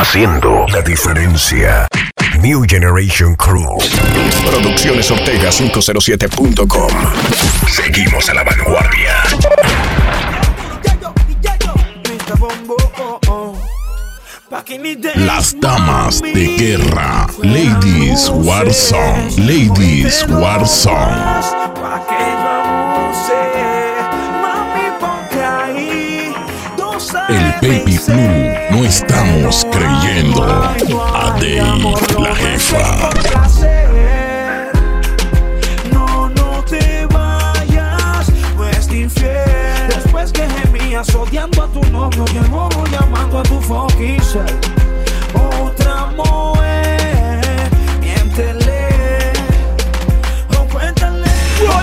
haciendo la diferencia. New Generation Crew. Producciones Ortega 507.com. Seguimos a la vanguardia. Las damas de guerra. Ladies War Song. Ladies War Song. El Baby Blue, no estamos creyendo. Adey, la jefa. No te vayas, no es infiel. Después que gemías odiando a tu novio y el bobo llamando a tu fucking self. Otra mujer, miéntele o cuéntale.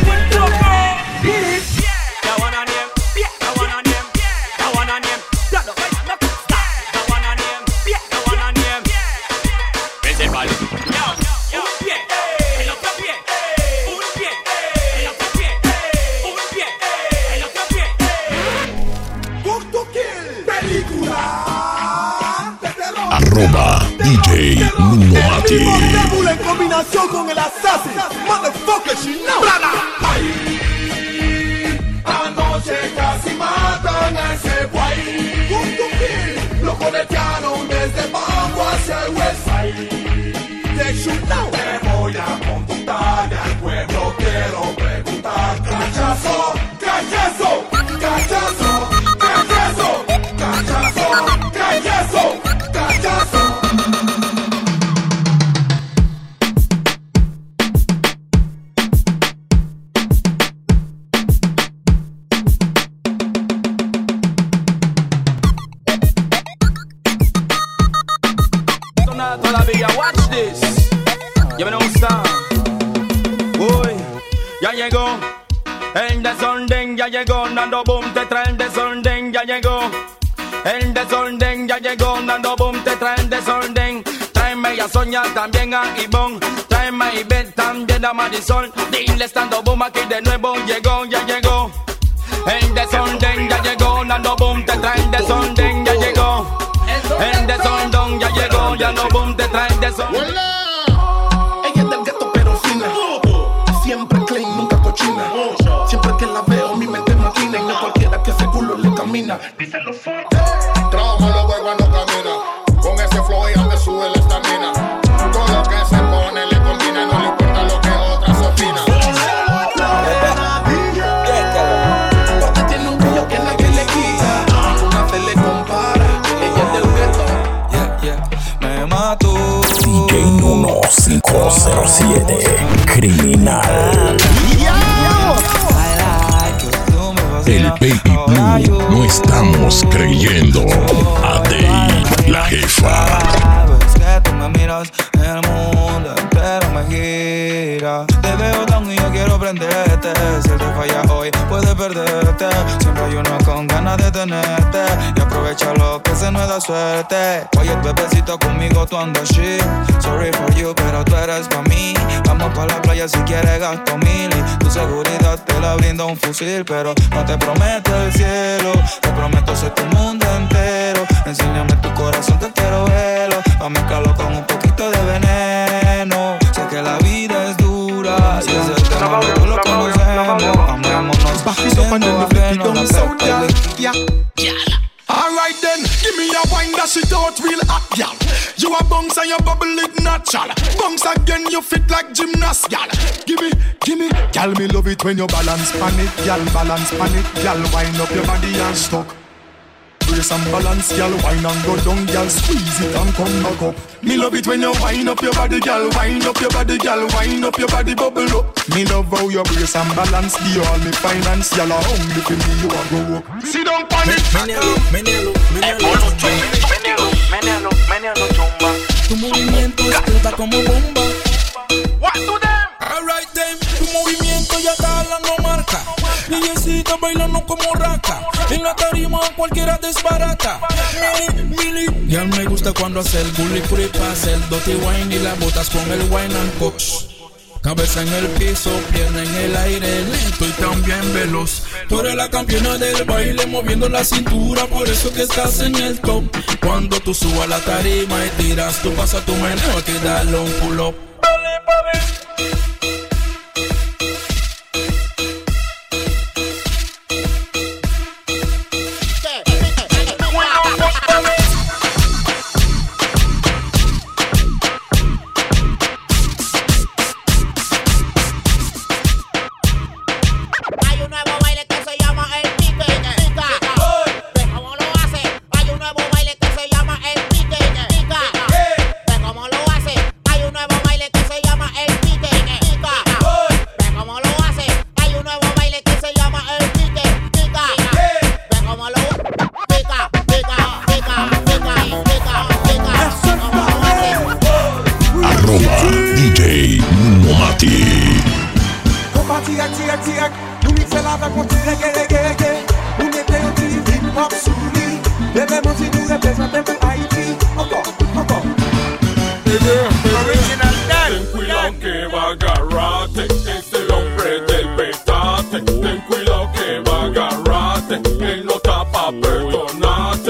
Arroba DJ Nuno Mati. En combinación con el Assassin. Motherfucker, you know. Anoche casi matan a ese guay. Lo conectaron desde Bajo hacia el West Side. They should know. Te voy a contar al pueblo, quiero preguntar. Cachazo, cachazo, cachazo, cachazo, cachazo, cachazo. Todavía, watch this. Ya me gusta. Uy, ya llegó el desorden, ya llegó. Nando Boom te trae el desorden, ya llegó. El desorden ya llegó. Nando Boom te trae el desorden. Tráeme a Sonia, también a Ivonne. Tráeme a Ivette, también a Marisol. Dile estando Boom aquí de nuevo. Llegó, ya llegó. El desorden ya llegó. Nando Boom te trae el desorden, ya llegó. El desorden ya llegó. Ya no Boom te trae el desorden. Ella es del gueto pero fina. Siempre clean, nunca cochina. Siempre que la veo mi mente maquina. Y no cualquiera que ese culo le camina. Díselo fuerte. Trabajo los huevos no camina. Con ese flow ella le sube la estamina. Todo lo que se pone le combina. No le importa lo que otras opinan. Porque tiene un brillo que nadie le quita. Ninguna se le compara. Ella es del gueto. Me mato. DJ Nuno 507. Criminal. El Baby Blue, no estamos creyendo. Adey, la jefa. Que tú me miras, el mundo entero me gira. Te veo down y yo quiero prenderte. Si te falla hoy, puedes perderte. Siempre hay uno con ganas de tenerte. Y aprovecha lo que se nos da suerte. Oye, bebecito, conmigo tú andas shit. Sorry for you, pero tú eres pa' mí. Vamos pa' la playa si quieres gasto 1000. Y tu seguridad te la brinda un fusil. Pero no te prometo el cielo. Te prometo ser tu mundo entero. Enséñame tu corazón que quiero verlo. Pa' mezclarlo con un poquito de veneno. Sé que la vida es dura. Y es el tema que tú lo conocemos. Amémonos. Bajito cuando me flip it down so yeah. Alright then, give me a wine that shit out real hot, y'all. You a bounce and you bubble it natural. Bounce again, you fit like gymnast, y'all. Give me, y'all, me love it when you balance pan it, y'all. Balance pan it, y'all. Wind up your body and stuck. Brace and balance, y'all. Wine and go down, y'all. Squeeze it and come back up. Me love it when you wind up your body, y'all. Wind up your body, y'all. Wind up your body, bubble up. Me love how you brace and balance. Give all me finance, y'all. Only for me you a go up. Sit down pan it. Menealo, chumba. Tu movimiento explota como bomba. What to them? Alright then, tu movimiento ya está dando marca. Niñecita bailando como raca. En la tarima cualquiera desbarata. Mili, ya me gusta cuando hace el bully puri. Pasa el dirty wine y la botas con el wine and cox. Cabeza en el piso, pierna en el aire, lento y también veloz. Tú eres la campeona del baile, moviendo la cintura, por eso que estás en el top. Cuando tú subas la tarima y tiras, tú pasas tu meneo, que darle un pull up. DJ Numomati. Nous mixons avec mon petit reggae. Nous mettons un petit hip-hop sous lui. Bébé, mon petit nous représente pour Haïti. Encore. Original Dan. Ten cuidado que va a agarrarte, es el hombre del petate. Ten cuidado que va a agarrarte, él no está pa' perdonarte.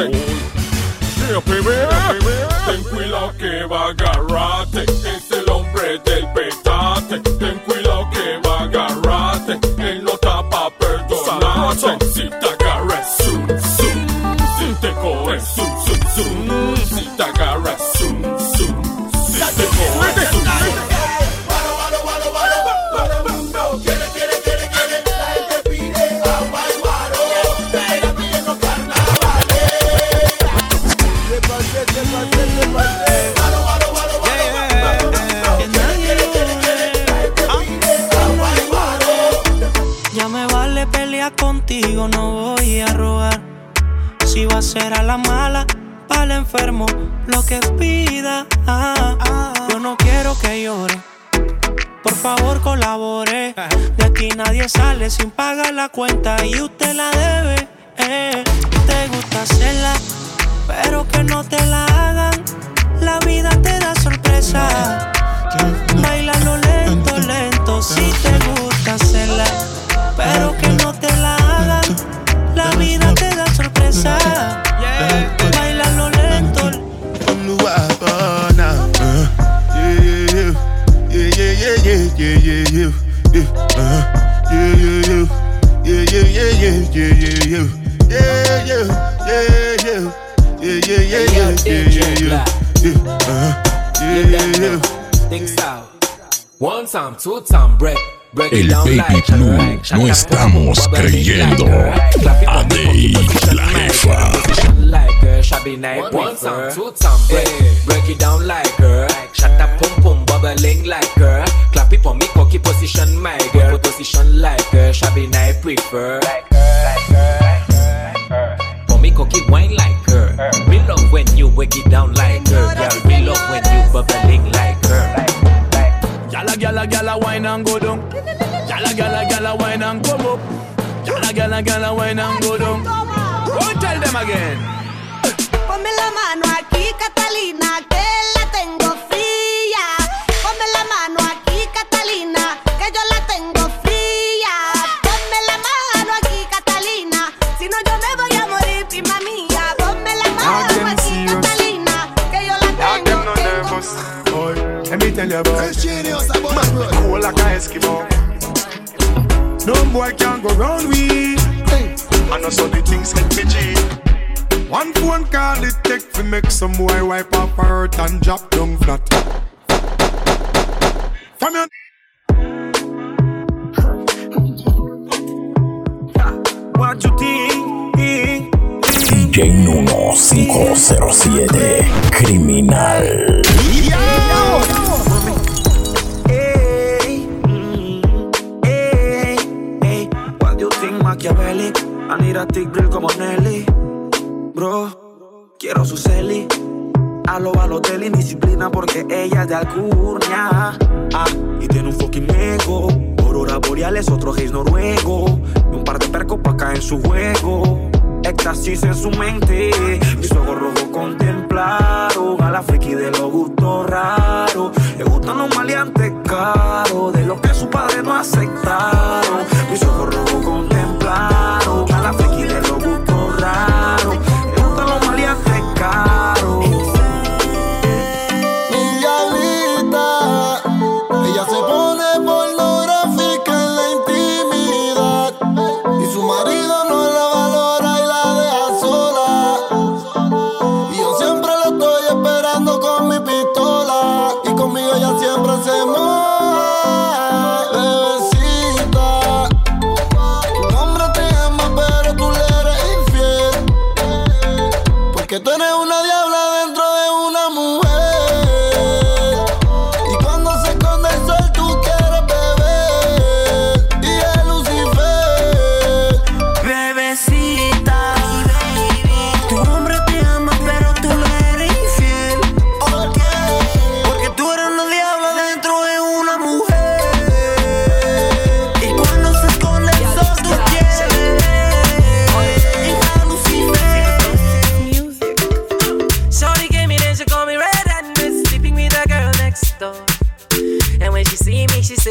Ten cuidado que va a agarrarte, es el hombre del petate. Ten cuidado que va a agarrarte, él no está pa' perdonarte. Si te agarras, zoom, zoom. Si te coges, zoom, zoom, zoom. Si te agarras, zoom, zoom. Si te coges, zoom, zoom. Ya me vale pelear contigo, no voy a rogar. Si va a ser a la mala, para el enfermo, lo que pida. Yo no quiero que llore, por favor colabore. De aquí nadie sale sin pagar la cuenta y usted la debe. Te gusta hacerla, pero que no te la hagan. La vida te da sorpresa. Bailalo lento, lento, si te gusta hacerla, pero que no te la hagan. La vida te da sorpresa. Bailalo lento. El Baby Blue, no estamos creyendo. Adey, la jefa. One time, two time, break it down like her. Shut up, pum pum, bubbling like her. Clap it for me, cocky position, my girl. Position like her, shabby night prefer. For me, cocky wine like her. We love when you break it down like her, girl. We love when you bubbling like her. Gala, wine and go down. Gala, wine and come up. Gala, wine and go down. Go tell them again. Ponme la mano aquí, Catalina, que la tengo fría. Ponme la mano aquí, Catalina, que yo la tengo fría. Ponme la mano aquí, Catalina, si no yo me voy a morir, prima mía. Ponme la mano aquí, Catalina, que yo la tengo fría. Let me tell you about man, cool like a Eskimo. No boy can go round we. I know so the things help me G. One phone call it take to make some boy wipe up her hurt and drop down flat. From your what you think? DJ Nuno 507 Criminal. What do you think, Machiavelli? I need a thick grill como Nelly. Bro, quiero su celi. A lo Balotelli, disciplina porque ella es de Alcurnia. Y tiene un fucking ego. Aurora boreales, otro gays noruego. Y un par de percos pa' caer en su juego. Éxtasis en su mente. Mis ojos rojos contemplaron a la friki de los gustos raros. Le gustan los maleantes caros, de los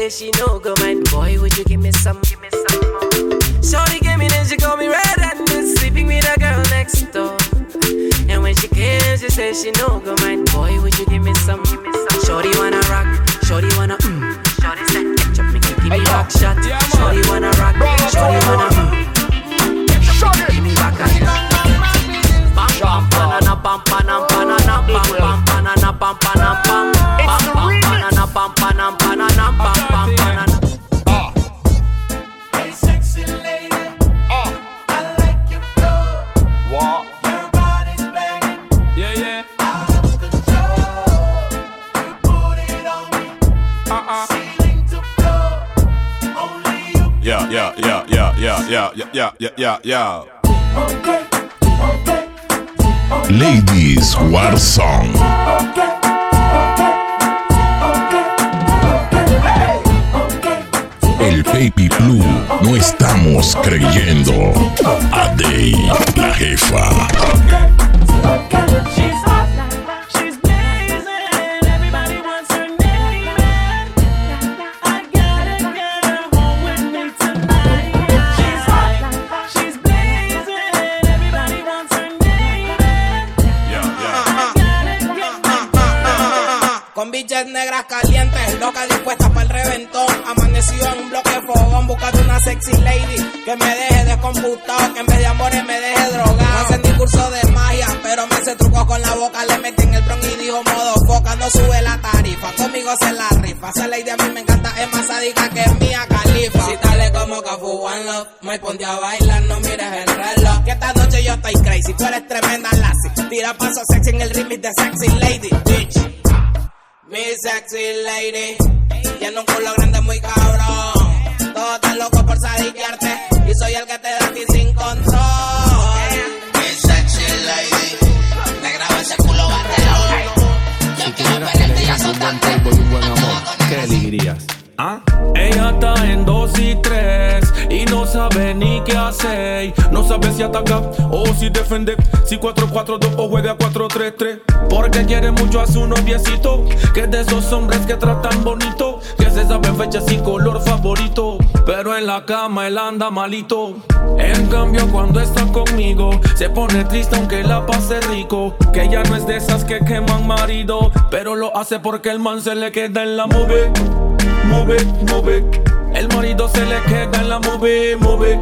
say she no go mind. Boy, would you give me some more? Shorty came in and she called me red-handed, sleeping with a girl next door. And when she came, she said she no go mind. Boy, would you give me some? Shorty wanna rock, shorty wanna Shorty said ketchup, make you give me back shot. Shorty wanna rock, shorty wanna Shorty, give me back a shot. Bam bam banana bam banana banana bam bam banana bam banana bam bam banana bam banana banana bam bam banana. Hey sexy lady, I like your flow. What? Your body's banging. Yeah. Out of control. You put it on me. Ceiling to floor. Only you. Yeah. Okay. Ladies War Song. El Baby Blue, no estamos creyendo. A Day, la jefa. She's hot, she's blazing, everybody wants her name. I gotta get her home with me tonight. She's hot, she's blazing, everybody wants her name. Con bichas negras calientes, locas dispuestas para el reventón. Amanecido en un bloque de fogón, buscando una sexy lady que me deje descomputado, que en vez de amores me deje drogado. No hacen curso de magia, pero me hace truco con la boca. Le metí en el bron y dijo modo foca, no sube la tarifa. Conmigo se la rifa, esa lady a mí me encanta, es más sádica que Mia Khalifa. Si dale como Cafu One Love, me ponte a bailar, no mires el reloj. Que esta noche yo estoy crazy, tú eres tremenda lassie. Tira paso sexy en el remix de Sexy Lady, bitch. Mi sexy lady, tiene un culo grande muy cabrón. Todos están locos por sadiquearte y soy el que te da a ti sin control. Mi sexy lady, me graba ese culo batero. Yo quiero pelearte y azotarte. Un buen amor, ¿qué elegirías? ¿Ah? Ella está en 2 y 3 y no sabe ni qué hacer. No sabe si ataca o si defiende, si 4-4-2 o juega 4-3-3. Porque quiere mucho a su noviecito, que es de esos hombres que tratan bonito, que se saben fechas y color favorito, pero en la cama él anda malito. En cambio cuando está conmigo se pone triste aunque la pase rico. Que ella no es de esas que queman marido, pero lo hace porque el man se le queda en la movie. Move, el marido se le queda en la movie. Move,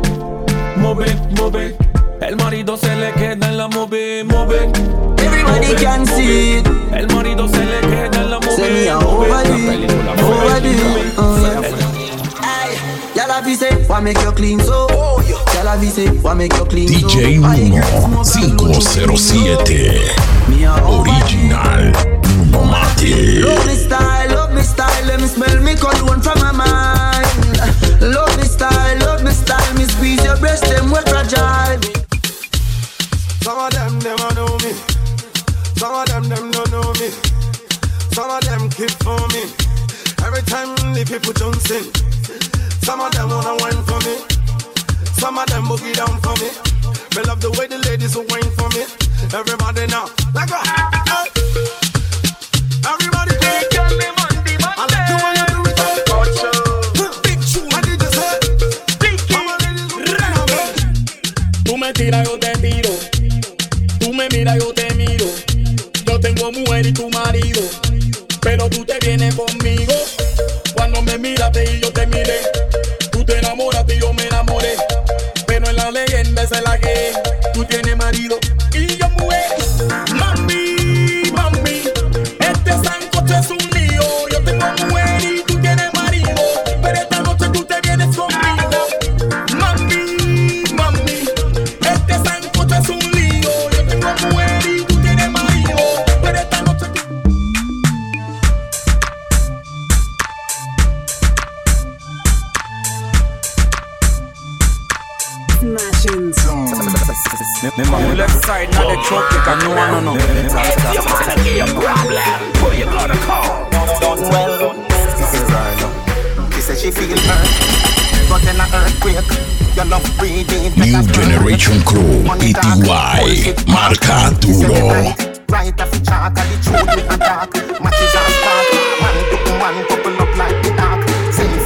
el marido se le queda en la movie. Everybody can see it. El marido se le queda en la movie. Send me a overdo. Y'all have to say, why make you clean so? Y'all have to say, why make you clean so? DJ Nuno 507 Original Nuno Mati. Love me style, let me smell me cologne from my mind. Love me style, me squeeze your breast, them wet fragile. Some of them never know me. Some of them don't know me. Some of them keep for me. Every time the people don't sing. Some of them wanna whine for me. Some of them boogie down for me. Me love the way the ladies will whine for me. Everybody now, like a everybody take care me Monday. I like the way you do it. Big tune, I did this head. Tú me tiras, yo te tiro. Tú me miras, yo te miro. Yo tengo mujer y tu marido, pero tú te vienes conmigo. Cuando me miraste y yo te miré, tú te enamoraste y yo me enamoré. Pero en la leyenda esa es la que es. Tú tienes marido y yo mujer. Mami, este sancocho es un lío. Yo tengo mujer y tú tienes marido, pero esta noche tú te vienes conmigo. Mami, este sancocho es un lío. Yo tengo mujer y tú tienes marido, pero esta noche tú... Remember the left side, not the truck, you can no. If you wanna get a problem, who you gonna call? Well, she said she feel hurt, but in an earthquake, your love breathing. New Generation Crew, PTY, marca duro. Right off the chart, the truth with a dark. Matches are spark. Man to man, couple up like the dark. Same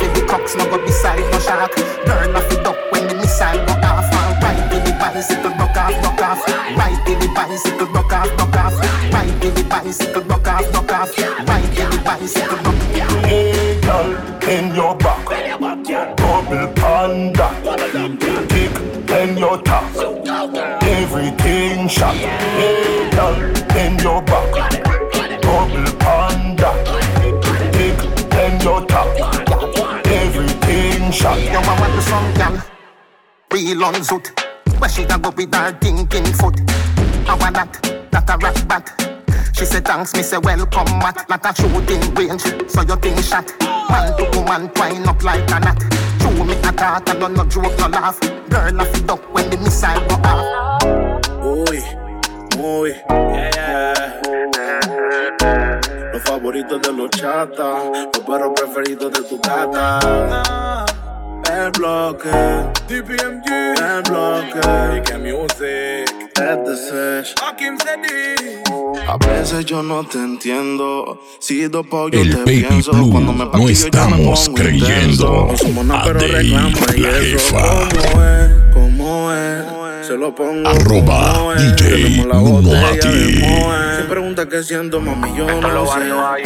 park. Girl off it up when the missile go off. Ride with the bicycle, rock off. Ride with the bicycle, rock off. Ride with the bicycle, rock off. Ride with the bicycle, rock off. Hey girl, in your back, double panda, kick in your top, everything shot. Hey girl, in your back, double panda, kick in your top, everything shot. You want to some girl, real on zoot. Where she da go with her thinking foot. I want that a rat bat. She said thanks, me say welcome mat. Not a shooting range, so you think shot. Man to woman twine up like a knot. True me a talk, I don't no joke, no laugh. Girl off it up when the missile go off. Muy, los favoritos de los chatas, los perros preferidos de tu gata. El bloque, DPMG, el bloque, y que music, es the sesh. A veces yo no te entiendo. Si dos pollos El te Baby pienso, Blue, cuando me no paquillo ya me estamos pongo creyendo. intenso. No somos nada, pero Adey, reclama y la eso. jefa. ¿Cómo es? Se lo pongo. Arroba como es. DJ Tenemos la Nuno botella Mati. de Moe. Se pregunta qué siento, mami, yo no sé.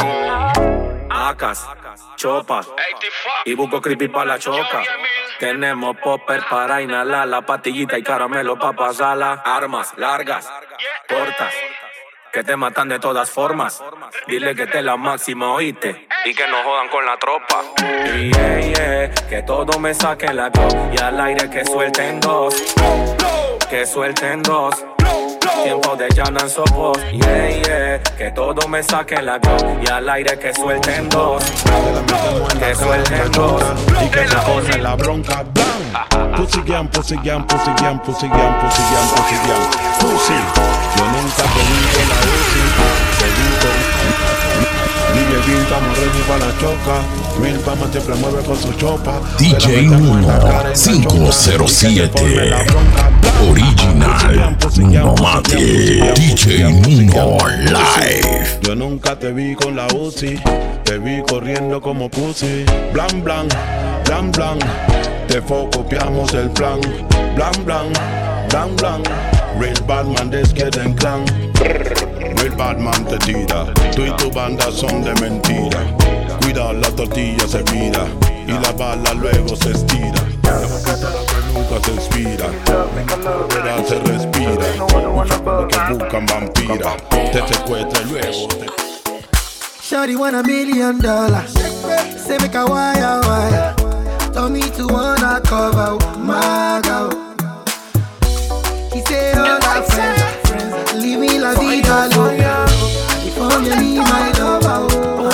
Acas, chopas y busco creepy pa' la choca. Tenemos popper para inhalar, la pastillita y caramelo pa' pasarla. Armas largas, cortas, que te matan de todas formas. Dile que te la máxima, oíste, y que no jodan con la tropa. Y que todo me saquen la go y al aire que suelten dos. Que suelten dos. Tiempo de Llanan Sopos, que todo me saquen la go y al aire que suelten dos. Que suelten dos. Y que se pone la bronca, blan. Pussy gang, pussy gang, pussy gang, pussy gang, pussy gang, pussy gang. Pussy, yo nunca te vi con la Uzi, te vi con DJ Bill, estamos ready para la choca. Real Fama siempre mueve con su chopa. DJ Nuno 507 Original Nuno Mati. DJ Nuno Live. Yo nunca te vi con la Uzi, te vi corriendo como pussy. Blan, blan, blan, blan. Te copiamos el plan. Blan, blan, blan, blan. Real Batman desquieren clan. Real Batman te tira. Tú y tu banda son de mentira. Cuida la tortilla se vira y la bala luego se estira. La nunca se expira. Fuera se respira. Muchos como que buscan vampira. Te secuestra y luego te... Shawty want $1 million. Say make a wire. Told me to wanna cover my girl. He said all our friends leave me la vida loca. If only you leave my lover.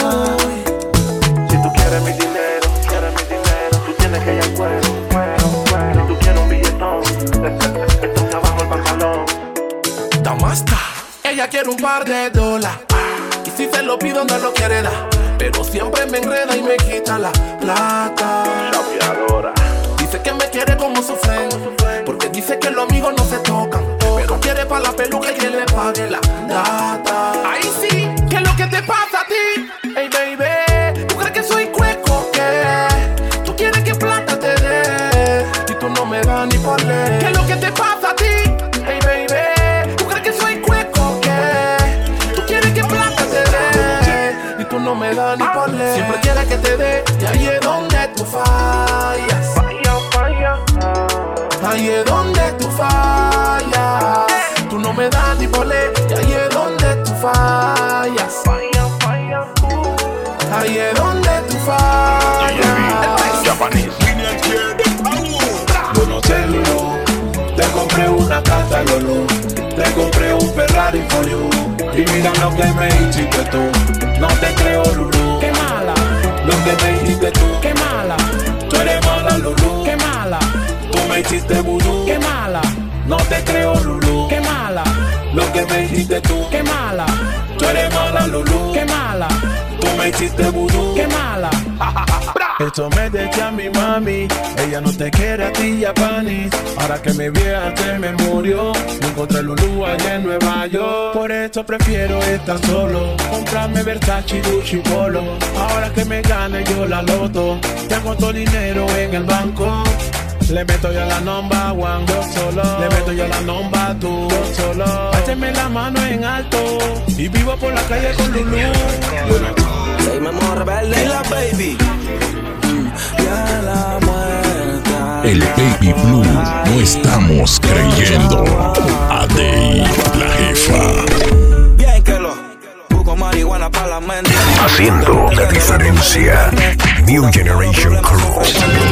Si tú quieres mi dinero, tú tienes que ir al cuero. Si tú quieres un billetón, entonces abajo el pantalón. Damasta, ella quiere un par de dólares. Y si se lo pido no lo quiere dar, pero siempre me enreda y me quita la plata. Dice que me quiere como su friend, porque dice que los amigos no se tocan, pero quiere pa' la peluca y que le pague la data. Ahí sí, ¿qué es lo que te pasa a ti? Hey baby, ¿tú crees que soy cueco qué? Tú quieres que plata te dé y tú no me das ni por ley. ¿Qué es lo que te pasa a ti? Hey baby, ¿tú crees que soy cueco qué? Tú quieres que plata te dé y tú no me das ni por ley. Siempre quieres que te dé y ahí es donde tú fallas. Ahí es donde tú fallas. Tú no me das ni por ley y ahí es donde tú fallas. Ahí es donde tú fallas. Yo no sé, Lulu. Te compré una casa, Lulu. Te compré un Ferrari for you. Y mira lo que me hiciste tú. No te creo, Lulu. Qué mala. Lo que me hiciste tú. Qué mala. Tú eres mala, Lulu. Qué mala. Tú me hiciste vudú. Qué mala. No te creo, Lulu. Qué mala. Lo que me hiciste tú. Qué mala. Tú eres mala, Lulu. Qué mala. tú me hiciste vudú. ¡Qué mala! Esto me dejé a mi mami, ella no te quiere a ti, Japanis. Ahora que mi vieja se me murió, no encontré Lulú allá en Nueva York. Por eso prefiero estar solo, comprarme Versace, Gucci, Polo. Ahora que me gane yo la loto, tengo todo dinero en el banco. Le meto yo la number one, yo solo. Le meto yo la number two, yo solo. Hácheme la mano en alto y vivo por la calle con Lulú. Soy mamá rebelde y la baby. Ya la muerta. El Baby Blue, no estamos creyendo. Adey, la jefa. Bien que lo busco marihuana para la mente. Haciendo la diferencia. New Generation Crew.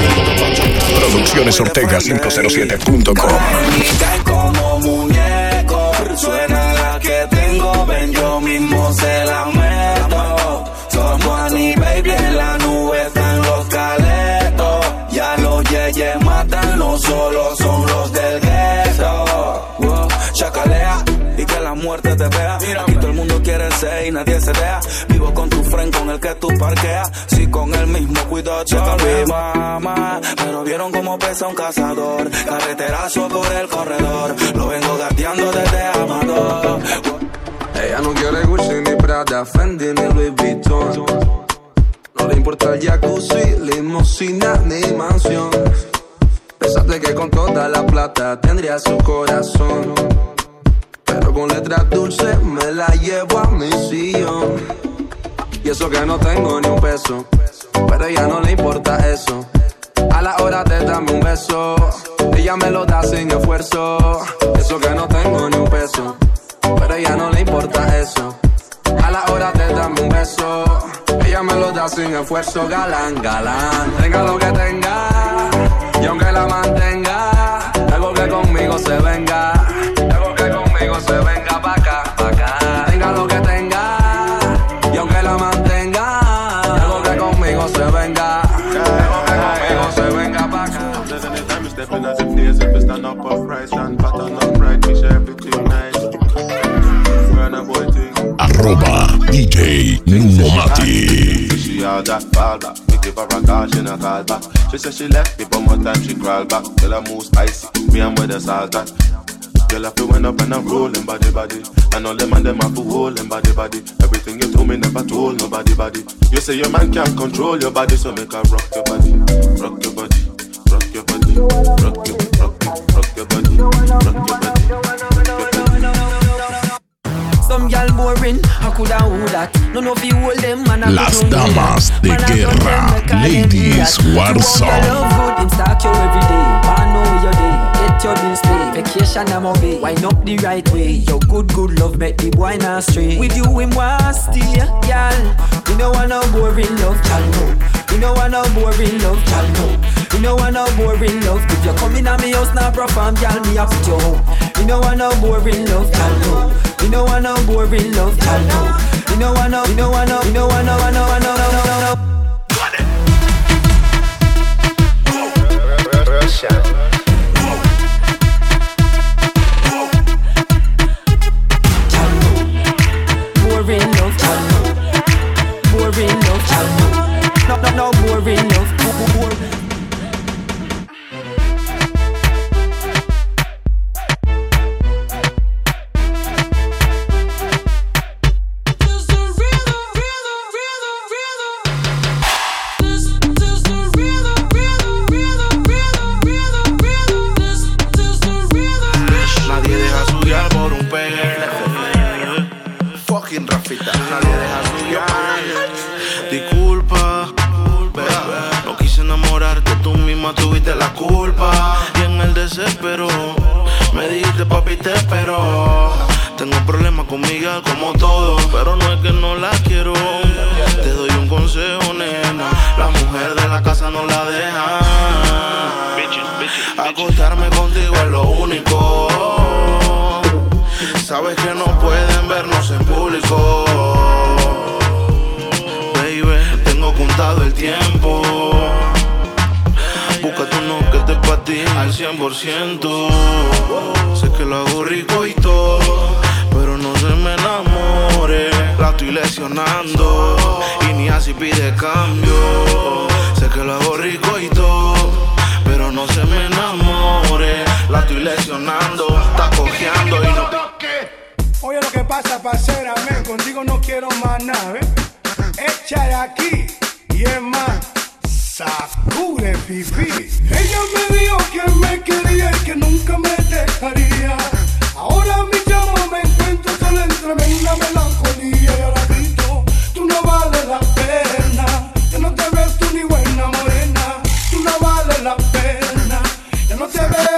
Producciones Ortega 507.com. Caen como muñecos. Suena la que tengo, ven yo mismo se la meto. Somos Annie Baby en la nube están los caletos. Ya los yeyes matan, no solo son los del gueto. Wow, chacalea y que la muerte te vea. Aquí todo el mundo quiere ser y nadie se deja. Vivo con tu friend con el que tú parqueas. Si con el mismo cuidado checa mi mamá. Pero vieron cómo pesa un cazador. Carreterazo por el corredor. Lo vengo gateando desde Amador. Ella no quiere Gucci ni Prada, Fendi ni Louis Vuitton. No le importa el jacuzzi, limusina ni mansión. Pensaste que con toda la plata tendría su corazón, pero con letras dulces me la llevo a mi sillón. Y eso que no tengo ni un peso, pero a ella no le importa eso. A la hora de darme un beso, ella me lo da sin esfuerzo. Eso que no tengo ni un peso, pero a ella no le importa eso. A la hora de darme un beso, ella me lo da sin esfuerzo. Galán, galán, tenga lo que tenga, y aunque la mantenga, algo que conmigo se venga, algo que conmigo se venga pa' acá, pa' acá. Tenga lo que tenga, y aunque la mantenga, algo que conmigo se venga, algo que conmigo se venga pa' acá. Stepping as if there's if stand up upright, stand pattern upright, we share everything nice. We're a boy thing. Arroba DJ Nuno Mati. She all that fall back, we give her a call, she no call back. She said she left me, but more time she crawl back. Tell her move spicy, me and where the salt at. Girl, I feel when up and I'm rolling body body. And all them and them have to hold them body body. Everything you told me never told nobody body. You say your man can't control your body, so make her rock your body, rock your body. Rock your body, rock your body, rock your body, rock your body. Some y'all boring, I coulda who that. No know if you hold them and I Las damas de guerra, Ladies Warzone. Him stalk you every day, I know your day. Get your bills paid, vacation I'm away. Wind up the right way, your good love make the boy not stray. With you him was still, y'all. You know I no boring love, y'all know. You know I no boring love, y'all know. You know I no boring love. If you come in at me house now perform, y'all me up with your home. You know I no boring love, y'all know. You know I no boring love, y'all know. You know I know, you know I know, you know I know, I know, I know, I know, I know. Boring love, y'all know. Boring love, y'all know. No, boring love. Tuviste la culpa y en el desespero me dijiste papi te espero. Tengo problemas con Miguel como todo, pero no es que no la quiero. Te doy un consejo, nena, la mujer de la casa no la deja. Acostarme contigo es lo único. Sabes que no pueden vernos en público. Baby, tengo contado el tiempo. Búscate uno que te pa' ti al 100%. Sé que lo hago rico y todo, pero no se me enamore. La estoy lesionando y mía si pide cambio. Sé que lo hago rico y todo, pero no se me enamore. La estoy lesionando, está cojeando y no. Oye lo que pasa, parcera, men, contigo no quiero más nada, ¿eh? Echa de aquí y es más, sacude pipí. Ella me dijo que me quería y que nunca me dejaría. Ahora mi llama me encuentro solo en tremenda melancolía. Y ahora grito, tú no vales la pena. Ya no te ves tú ni buena morena. Tú no vales la pena. Ya no te ves.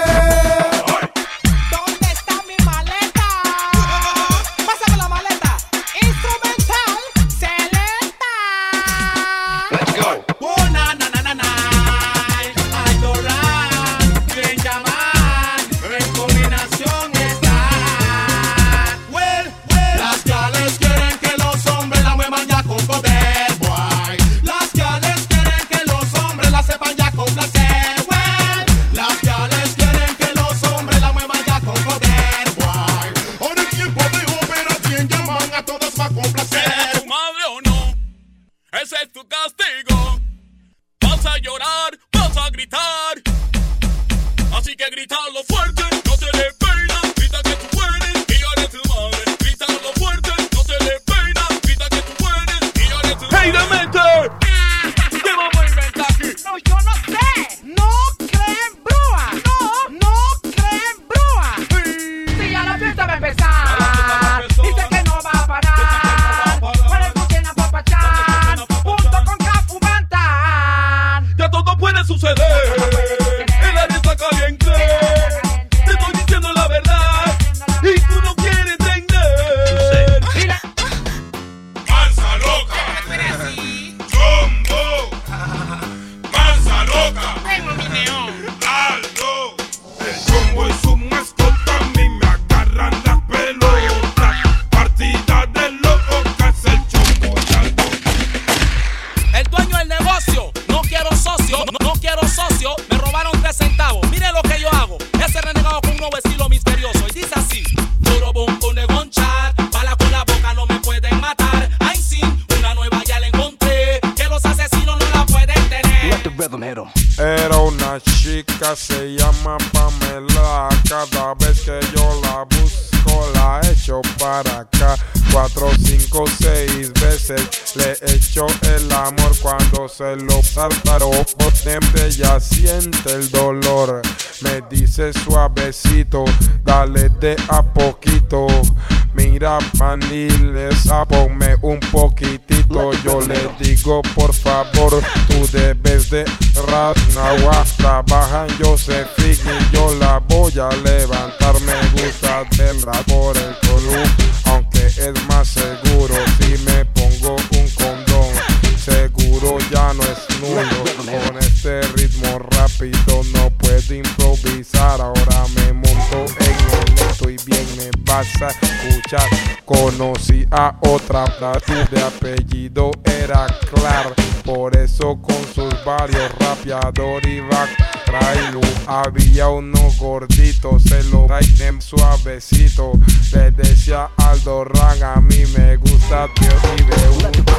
Era una chica, se llama Pamela. Cada vez que yo la busco la echo para acá. 4, 5, 6 veces le echo el amor. Cuando se lo tartaro potente ya siente el dolor. Me dice suavecito, dale de a poquito. Mira Vanilla, ponme un poquitito. Yo le digo por favor, tú debes de Ratnawa. Trabaja en Josephine y yo la voy a levantar. Me gusta del rap por el color, aunque es más seguro si me pongo un condón. Seguro ya no es nulo. Con este ritmo rápido no puedo improvisar. Ahora me monto en el esto y bien me vas a escuchar. Conocí a otra plata de apellido era Clark. Por eso con sus varios rapeador y back trailu. Había uno gordito, se lo traen suavecito. Le decía Aldo Ran, a mí me gusta tío y de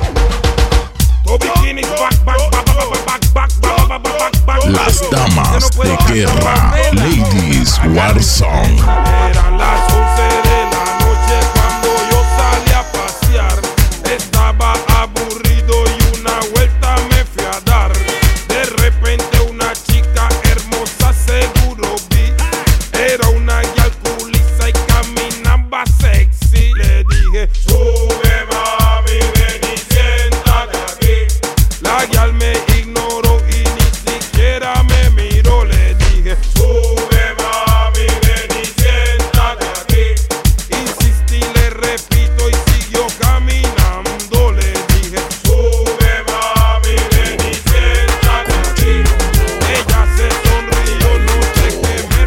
Las damas de guerra, Ladies War Song. Eran las 11 de la noche cuando yo salí a pasear. Estaba aburrido y una vuelta me fui a dar. De repente una chica hermosa seguro vi. Era una guial culisa y caminaba sexy. Le dije, sube mami, ven y siéntate aquí. La guial me ignoró y ni siquiera me miró. Le dije, sube mami, ven y siéntate aquí. Insistí, le repito y siguió caminando. Le dije, sube mami, ven y siéntate aquí. Ella se sonrió, no sé qué me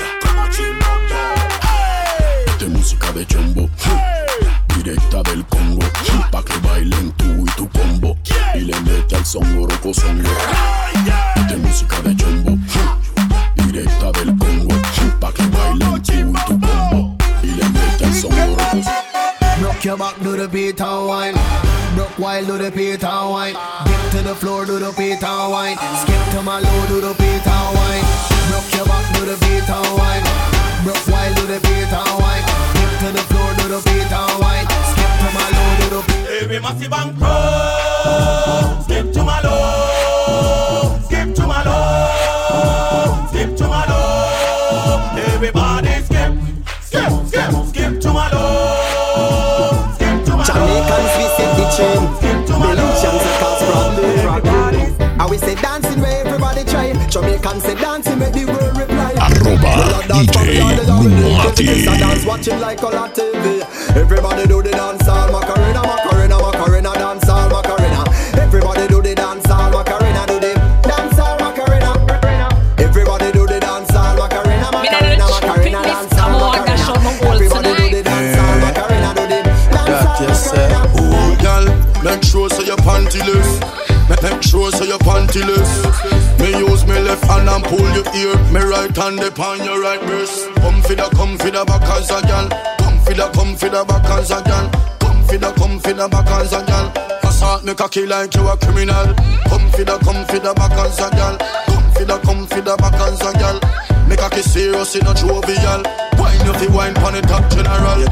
De música de chombo, directa del Congo, pa' que bailen tú y tu combo, y le mete al son oroco songo. De música de chombo, directa del Congo, pa' que bailen tú y tu combo, y le mete al son oroco. Rock your back to the beat and wine. Broke while do the Peter wine. Dip to the floor, do the Peter wine. Skip to my low, do the Peter wine. Broke your back, do the Peter wine. Broke while do the Peter wine. Dip to the floor, do the Peter wine. Skip to my low, do the Peter. Every massive and pro. Skip to my low. Skip to my low. Skip to my low. Everybody skip. Skip, skip, skip to my low. Skip to my low. Jamaicans we set the chain. Belgians are cause problem. I we say dancing where everybody try. Jamaicans say dancing make the world reply. DJ Bruno Mati. Dance watching like on TV. Everybody do the dance all Macarena, Macarena, Macarena, dance all Macarena. Everybody do the dance all Macarena, do the dance all Macarena. Everybody do the dance all Macarena, Macarena, Macarena, dance all Macarena. Everybody do the dance all Macarena, do the dance all Macarena. Oh, girl, make sure so your pantyless. Make sure so your pantyless. Me use me left hand and pull your ear. Me right hand upon your right breast. Come for the back as a gal. Come for the back as a gal. Come for the back as a gal. Assault me cocky like you a criminal. Come for the back as a gal. Come for the back as a gal. Me cocky serious in a jovial. Wine you fi wine pon the top general.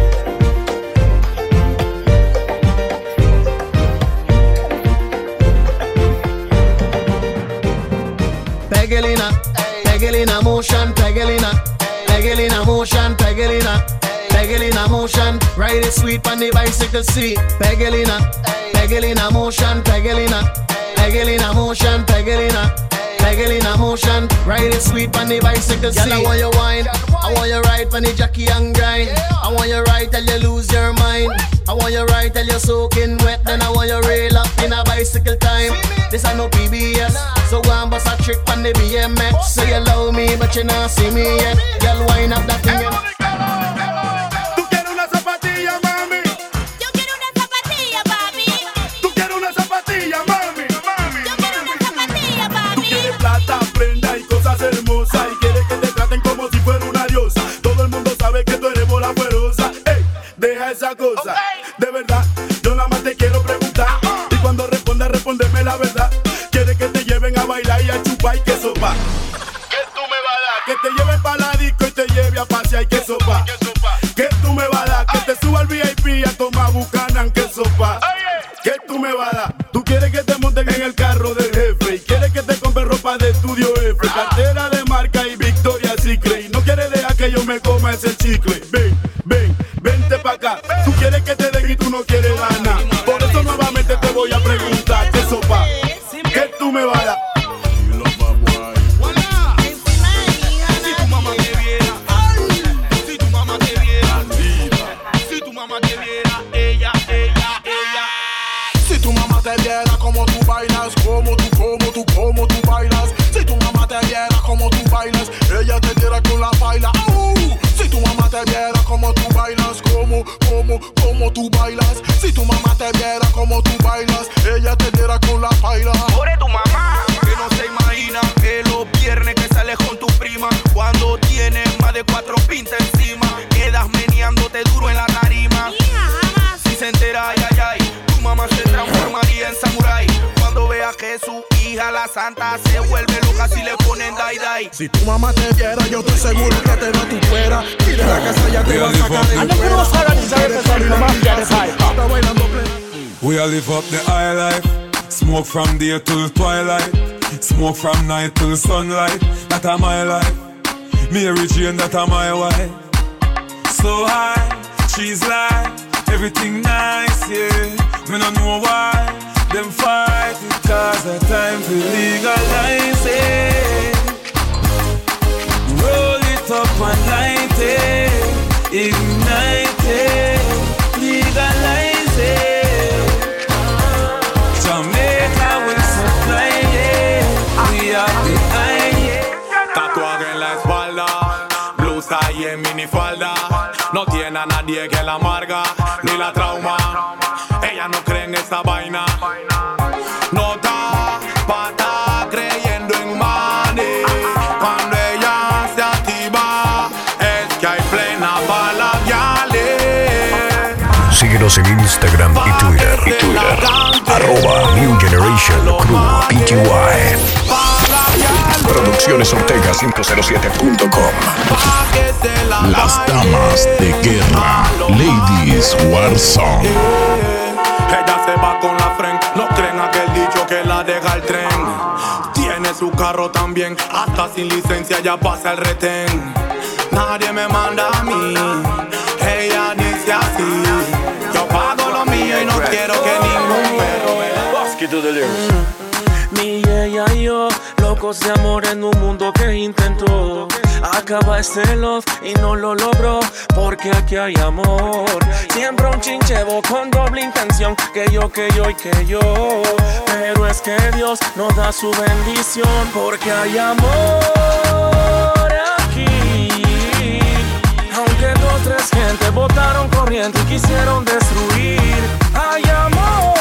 Pegelina motion, Pegelina motion, Pegelina motion. Ride it sweet on the bicycle seat. Pegelina motion, Pegelina motion, Pegelina motion. Ride it sweet on the bicycle seat. Girl, I want you wine, I want you ride on the jockey and grind. I want you ride till you lose your mind. I want you ride till you're soaking wet. Then I want you rail up in a bicycle time. This I no PBS, so go and bust a trick on the BMX. So you love me, but you not see me yet. Girl, wind up that thing. Tú quieres una zapatilla, mami. Yo quiero una zapatilla, papi. Tú quieres una zapatilla, mami. Yo quiero una zapatilla, papi. Tú quieres plata, prenda y cosas hermosas y quieres que te traten como si fuera una diosa. Todo el mundo sabe que tú eres bola fuerosa. Ey, deja esa cosa. De verdad, yo nada más te quiero preguntar y cuando respondas, respóndeme la verdad. Quieres que te lleven a bailar y a chupar y que sopa. ¿Qué tú me vas a dar? Que te lleven pa' la disco y te lleve a pasear y que sopa. ¿Qué tú me vas a dar? Que te suba al VIP a tomar Buchanan, que sopa. ¿Qué tú me vas a dar? Tú quieres que te monten en el carro del jefe y quieres que te compre ropa de estudio F, cartera de marca y Victoria's Secret. Y no quieres dejar que yo me coma ese chicle. Vente pa' acá. Tú quieres que te den y tú no quieres dar nada. Por eso nuevamente te voy a preguntar, ¿qué sopa? ¿Qué tú me vas a dar? Si tu mamá te viera, si tu mamá te viera, si tu mamá te viera, ella. Si tu mamá te viera como tú bailas, como tú bailas. Si tu mamá te viera como tú bailas, ella te tira con la baila. Si tu mamá te viera como tú bailas, como tú bailas. Si tu mamá te viera como tú bailas, ella te tira con la baila. Pobre tu mamá, que no se imagina que los viernes que sales con tu prima, cuando tienes más de 4 pintas encima, quedas meneándote duro en la tarima. Si se entera, ay, tu mamá se transformaría en samurái. Cuando vea que su hija, la santa, se vuelve loca si le ponen dai. Si tu mamá te viera, yo estoy seguro que te da tu fuera. Y de la casa ya te va a sacar de fuera. We all live up the high life. Smoke from day till twilight. Smoke from night till sunlight. That a my life. Mary Jane, that a my wife. So high, she's like everything nice, yeah. Me no know why them fight it, cause the time to legalize it. Roll it up and light it, ignite it, legalize it. Jamaica will supply it, we are behind it. Tatuaje en la espalda, blusa y en minifalda. No tiene a nadie que la amarga, ni la trauma. Ella no cree en esta vaina. No da pata creyendo en money. Cuando ella se activa, es que hay plena bala, yale. Síguenos en Instagram y Twitter. PromocionesOrtega507.com. Las damas de guerra, Ladies War Song. Ella se va con la friend, no creen aquel dicho que la deja el tren. Tiene su carro también, hasta sin licencia ya pasa el retén. Nadie me manda a mí, ella dice así: yo pago lo mío y no quiero que ningún perro me Mi ella y yo, locos de amor en un mundo que intentó acaba este love y no lo logró, porque aquí hay amor. Siempre un chinchevo con doble intención, que yo y que yo. Pero es que Dios nos da su bendición, porque hay amor aquí. Aunque 2 o 3 gente votaron corriente y quisieron destruir, hay amor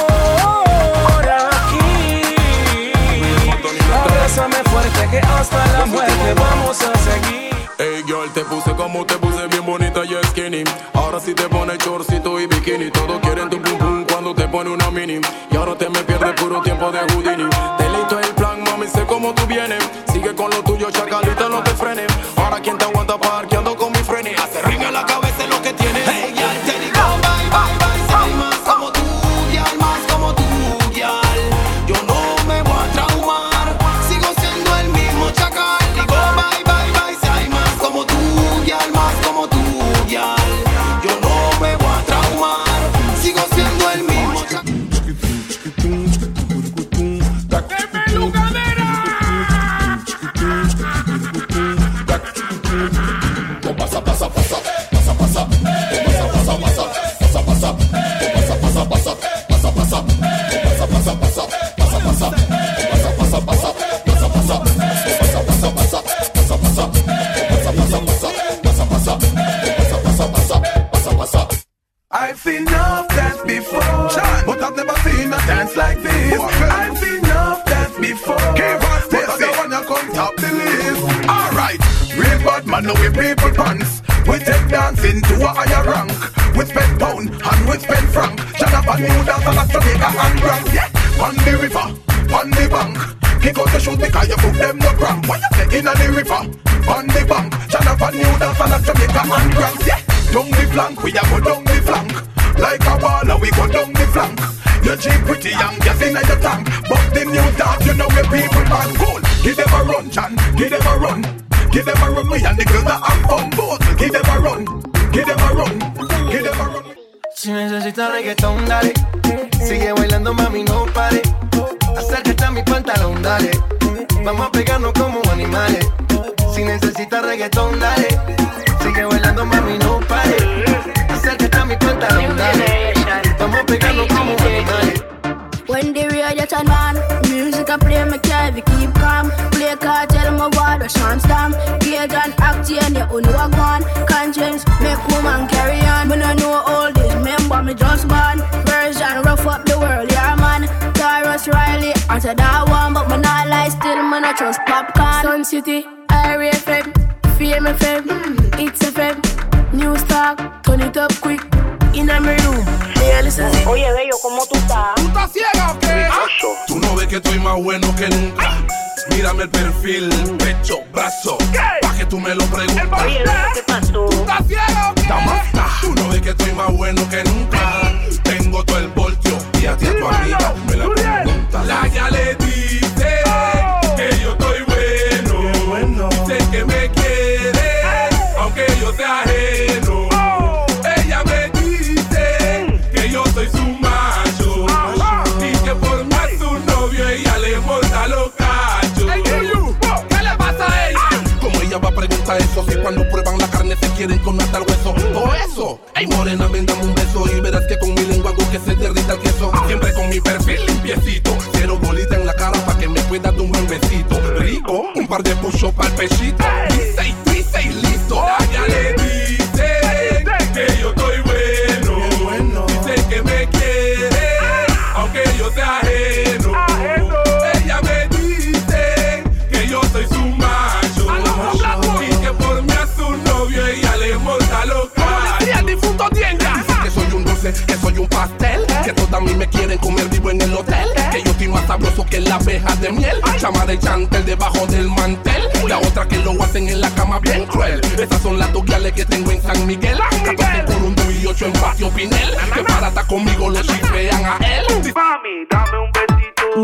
aquí. Abrázame fuerte que hasta la muerte vamos a seguir. Hey girl, te puse como te puse, bien bonita y skinny. Ahora sí te pone chorcito y bikini. Todos quieren tu pum pum cuando te pone una mini. Y ahora te me pierdes puro tiempo de Houdini. Te listo el plan, mami, sé cómo tú vienes. Sigue con lo tuyo, chacalita, no te frenes. Ahora quien te aguanta parqueando con mi frene. Hace ring en la cabeza lo que tienes. Hey girl, te digo bye, bye, bye. Soy más como tú, girl, más como tú, girl. Yo no me voy a traumar, sigo siendo el mismo chacal. Digo bye, bye, bye. Soy más como tú, girl, más como tú, girl. Yo no me voy a traumar, sigo siendo el mismo chacal. I've seen enough dance before, but I've never seen a dance like this. I've seen enough dance before, but I don't wanna come top the list. Alright, real bad man, no we people pants. We take dancing to a higher rank. We spend pound and we spend franc. Jonathan new dance and that's Jamaica and Grand. Yeah, on the river, on the bank. Kick out the shoes because you put them no cramp. Why you say in on the river, on the bank. Jonathan new dance and that's Jamaica and Grand. Yeah. Down the flank, we a go down the flank. Like a baller, we go down the flank. You're cheap, pretty young, gas in your tank. But the new dance, you know where people man cool. Give them a run, Chan, give them a run. Give them a run, we and the girls that have fun. Both, give them a run, give them a run, give them a run. Si necesitas reggaetón, dale. Sigue bailando, mami, no pare. Acércate a mi pantalón, dale. Vamos a pegarnos como animales. Si necesitas reggaetón, dale. Sigue bailando, mami, no pare. Acércate a mi pantalón, dale. Vamos a pegarnos como animales. When the radio turn on, music I play, me can't keep calm. Play cartel, my water, Sean Stam. Gage and Actian, you know I gone. Conscience, make woman carry on. When I know all this, remember me just born. Version, rough up the world, yeah man. Tyrus Riley, answer that one. But me not lie still, me not trust popcorn. Sun City, Irie FM, Fame FM, It's FM, News Talk, turn it up quick. In my room, oye, bello, ¿cómo tú estás? ¿Tú estás ciega o qué? Tú no ves que estoy más bueno que nunca. Mírame el perfil, pecho, brazo. Pa' que tú me lo preguntas. Oye, ¿qué pasó? ¿Tú estás ciega o qué? Tú no ves que estoy más bueno que nunca. Tengo todo el voltio y a ti a tu amiga me la pregunta. La ya le dice que yo estoy bueno. Sé que me quiere, aunque yo sea ajeno. Ella me dice que yo soy su macho y que por más su novio ella le monta los cachos. ¿Qué le pasa a ella? Como ella va a preguntar eso si cuando prueban la carne se quieren comer hasta el hueso? Todo eso. Ay, morena, ven, dame un beso y verás que con mi lengua hago que se derrita el queso. Siempre con mi perfil limpiecito. Cero bolita en la cara pa' que me puedas dar un buen besito. Rico, un par de push-ups pa'l pechito. Dice y listo. Ella le dice que yo estoy bueno. Dice que me quiere, aunque yo sea ajeno. Ella me dice que yo soy su macho y que por mí a su novio ella le monta los cachos. Dice que soy un dulce, que soy un pastel, que toda a mí me quieren comer vivo en el hotel. Que yo estoy más sabroso que la abeja de miel. Chama de chantel debajo del mantel. La otra que lo hacen en la cama bien cruel. Esas son las doquiales que tengo en San Miguel. 14 por un y 8 en Patio Pinel. Que para estar conmigo lo chifrean a él. Mami, dame un besito, un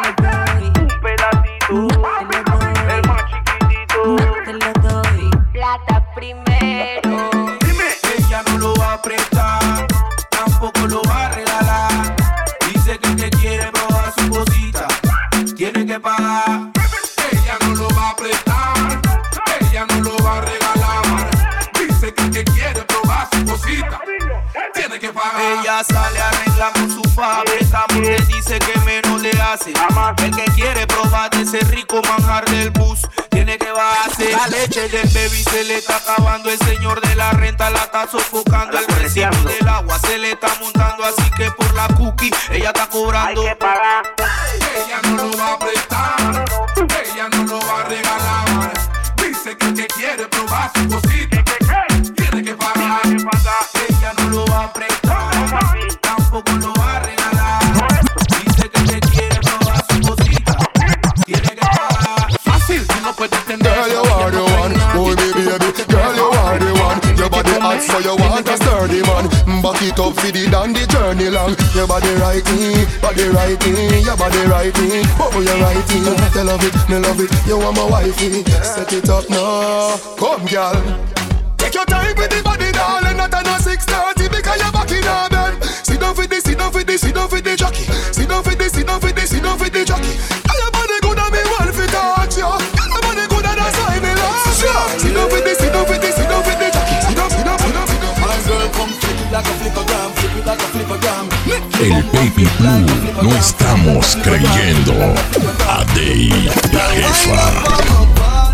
pedacito, el más chiquitito. No te lo doy. Plata primero. Dime, ella no lo va a prestar, tampoco lo va a regalar. Dice que el que quiere probar su cosita tiene que pagar. Ella no lo va a prestar, ella no lo va a regalar. Dice que el que quiere probar su cosita tiene que pagar. Ella sale a arreglar con su fábrica porque dice que menos le hace. El que quiere probar de ese rico manjar del bus tiene que bajarse. La leche del baby se le está acabando. El señor de la renta la está sofocando. El recibo del agua se le está montando. Así que por la cookie ella está cobrando. Hay que pagar. Ella no lo va a prestar, ella no lo va a regalar. Dice que el que quiere probar su cosita tiene que pagar. Ella no lo va a prestar, tampoco lo va a regalar. Dice que el que quiere probar su cosita tiene que pagar. Fácil, tú no puedes entender. Girl, you are the one, oh me baby. Girl, you are the one. Your body hot, so you want a sturdy man. Back it up for the down the journey long. Your body right me, your body right me. Oh, you right me. Me love it, me love it. You want my wifey? Set it up now, come girl. Take your time with the body, darling. Not on 6:30 because you're back in our bed. Sit down for this, sit down for this, sit down for the jockey. Sit down for this, sit down for this, sit down for the jockey. All your body good and me want to touch you. All your body good and that's why me love you. Sit down for this, sit down for this, sit down for the jockey. Sit down, sit down, sit down, sit down. My girl, come flip it like a flippergram, flip it like a flippergram. El Baby Blue, no estamos creyendo. A Day, la jefa.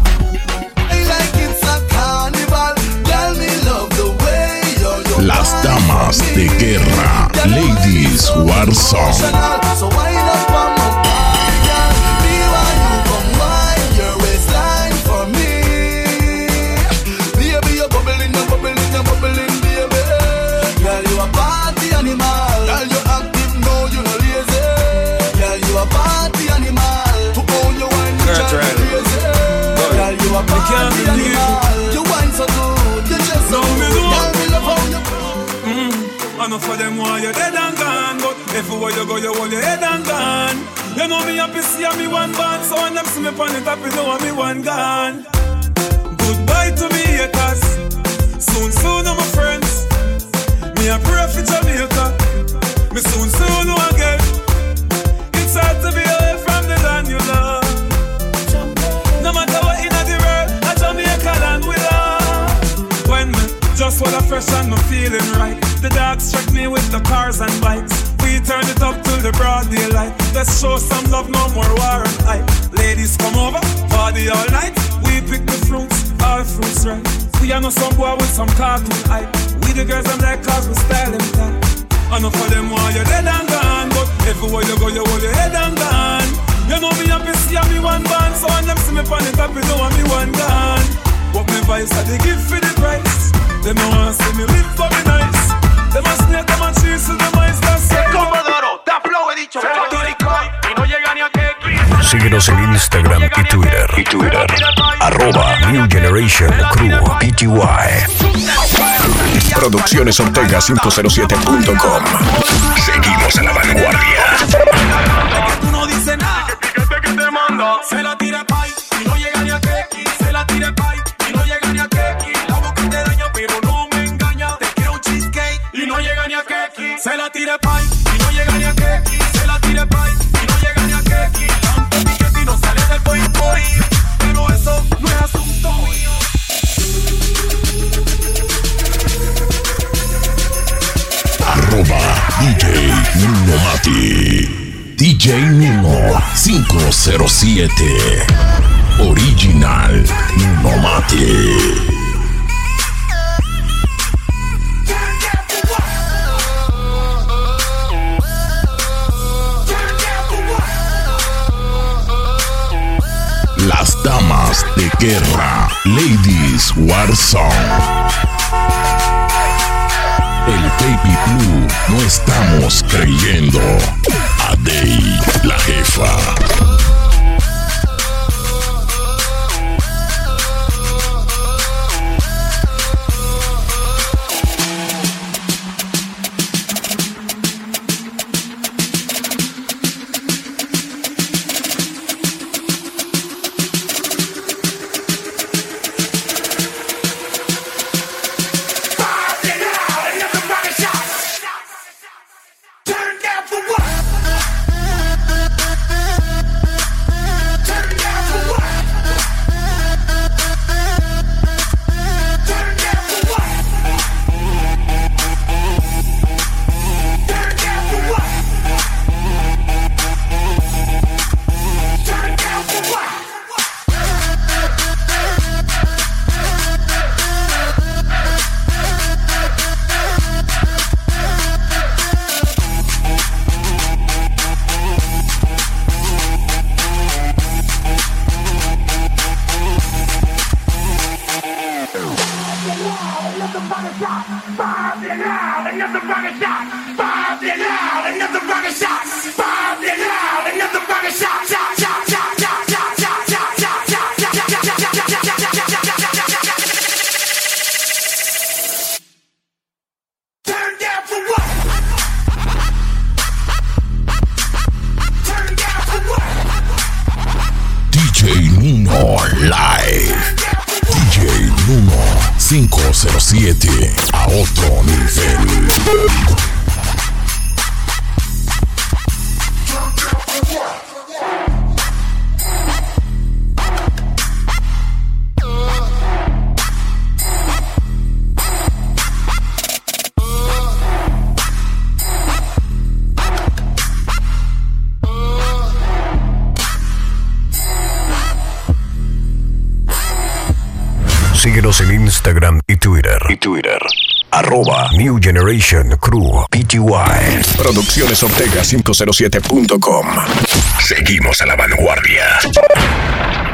Las damas de guerra, Ladies War Song. So wind up on my body, girl. Me want you come wind your waistline for me. Baby, you're bubbling, you're bubbling, you're bubbling, baby. Girl, you a party animal. Girl, you active, no, you no lazy. Girl, you a party animal. To own your wine, you just crazy. Girl, you a party animal. You wine so good, you just so good. Girl, me love how you. Enough of them want you dead and gone, but everywhere you go, you hold your head and gone. You know me happy see me one band, so when them see me on the top, you know me one gone. Goodbye to me haters, soon I'm my friends. Me a pray for Jamaica, me soon again. It's hard to be away from the land you love. No matter what in the world, a Jamaica land we love. When me just wanna fresh and me feeling right. The dogs check me with the cars and bikes. We turn it up till the broad daylight. Let's show some love, no more war and hype. Ladies come over, party all night. We pick the fruits, all fruits right. We are no some boy with some cartoon hype. We the girls them like cause we style them tight. Enough of them want you dead and gone, but everywhere you go you hold your head and gone. You know me happy see me one band, so when them see me on the top you know me one gone. But me vice I they give for the price. Them no want see me live for me nice. Them a snake, them a cheese, them a that's it. Comodoro, da flow he dicho, histórico y no llega ni a que. Síguenos en Instagram y Twitter. @New Generation Crew PTY. Producciones Ortega 507.com. Seguimos a la vanguardia. Tú no dices nada. Que te manda. Se la tira pay y no llega ni a Keki. Se la tira pay y no llega ni a Keki. La boca te daña pero no me engaña. Te quiero un cheesecake y no llega ni a Keki. Se la tira pay y no llega ni a Keki. Se la tira pay y no llega ni a Keki. Tanto piquete y no sale del boy. Pero eso no es asunto mío. DJ Nuno Mati. DJ Nuno 507. Original Nuno Mati. Las damas de guerra, Ladies War Song. El Baby Blue, no estamos creyendo. Adey, la jefa. DJ Nuno Live. DJ Nuno 507 a otro nivel. Síguenos en Instagram y Twitter. @New Generation Crew Pty. Producciones Ortega 507.com. Seguimos a la vanguardia.